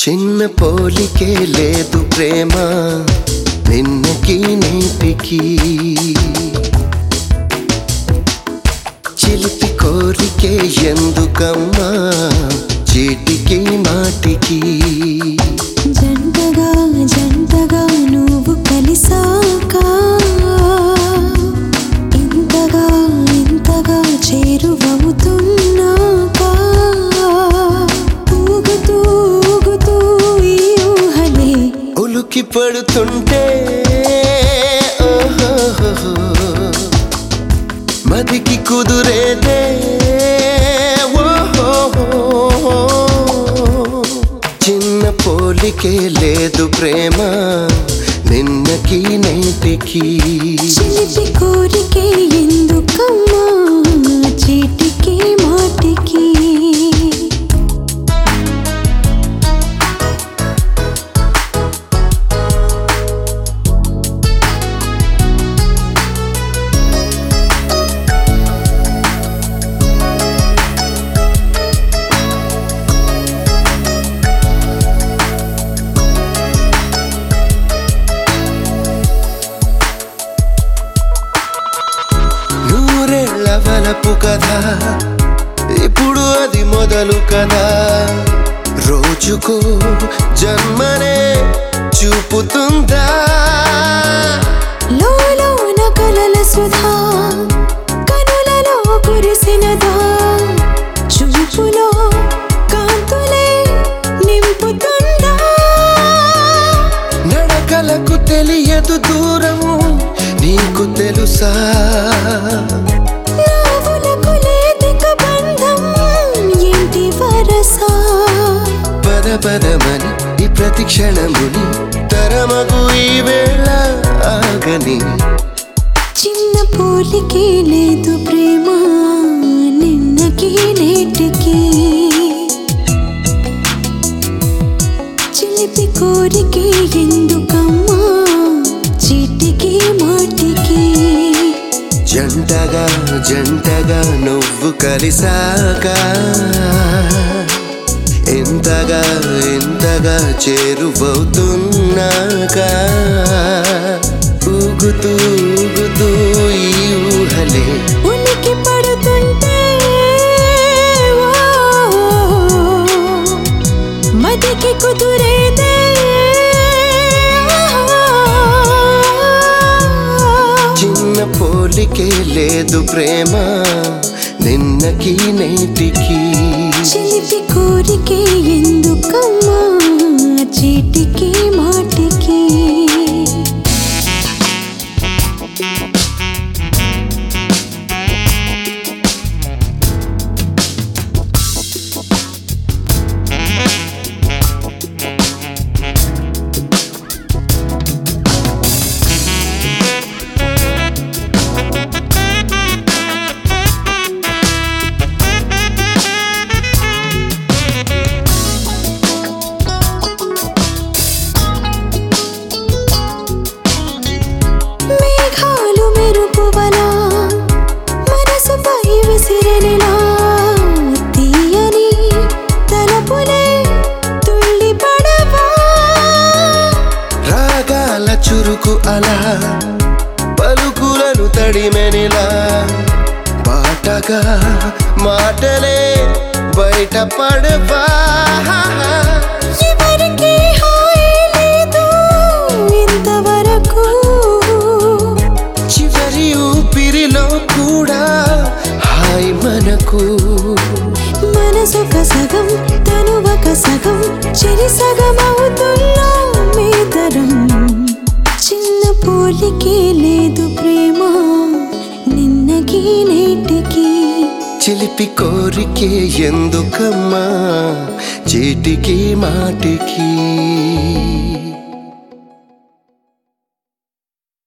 చిన్న పోలికే లేదు ప్రేమ నిన్నకి నేటికి చిలిపి కోరికే ఎందుకమ్మా చీటికి మాటికి జంటగా జంటగా నువ్వు కలిసాక ఇంతగా ఇంతగా చేరువవుతున్నాక ఊగుతూ ఊగుతూ ఈ ఊహలే ఉలుకి పడుతుంటే మదికి కుదురేదే చిన్న పోలికే లేదు ప్రేమ నిన్నకి నేటికి చిలిపి కోరికే ఎందుకమ్మా చీటికి మాటికి వలపు కదా ఇప్పుడు అది మొదలు కదా రోజుకు జన్మనే చూపుతుందా లోలోన కలల సుధా కనులలో కురిసినదా చూపులో కాంతులే నింపుతుందా నడకలకు తెలియదు దూరము నీకు తెలుసా పదమని ఈ ప్రతి క్షణముని తరమగు ఈ వేళ ఆగని చిన్న పోలికే లేదు ప్రేమ నిన్నకి నేటికి చిలిపి కోరికే ఎందుకమ్మా చీటికి మాటికి జంటగా జంటగా నువ్వు కలిసాక ఎంతగా ఎంతగా చేరువవుతున్నాక ఊగుతూ ఊగుతూ ఈ ఊహలే ఉనికి పడుతుంటే మదికి కుదురేదే చిన్న పోలికే లేదు ప్రేమ నిన్నకి నేటికి చిలిపి కోరికే ఎందుకమ్మా చీటికి మాటికి చురుకు అలా పలుకులను తడిమెనిలా పాటగా మాటలే బయట పడవా ఎవరికి హాయి లేదు ఇంతవరకు చివరి ఊపిరిలో కూడా హాయ్ మనకు మనసొక సగం తనువక సగం చెరి సగం అవుతున్నా మేతరం చిన్న పోలికే లేదు ప్రేమ నిన్నకి నేటికి చిలిపి కోరికే ఎందుకమ్మా చీటికి మాటికి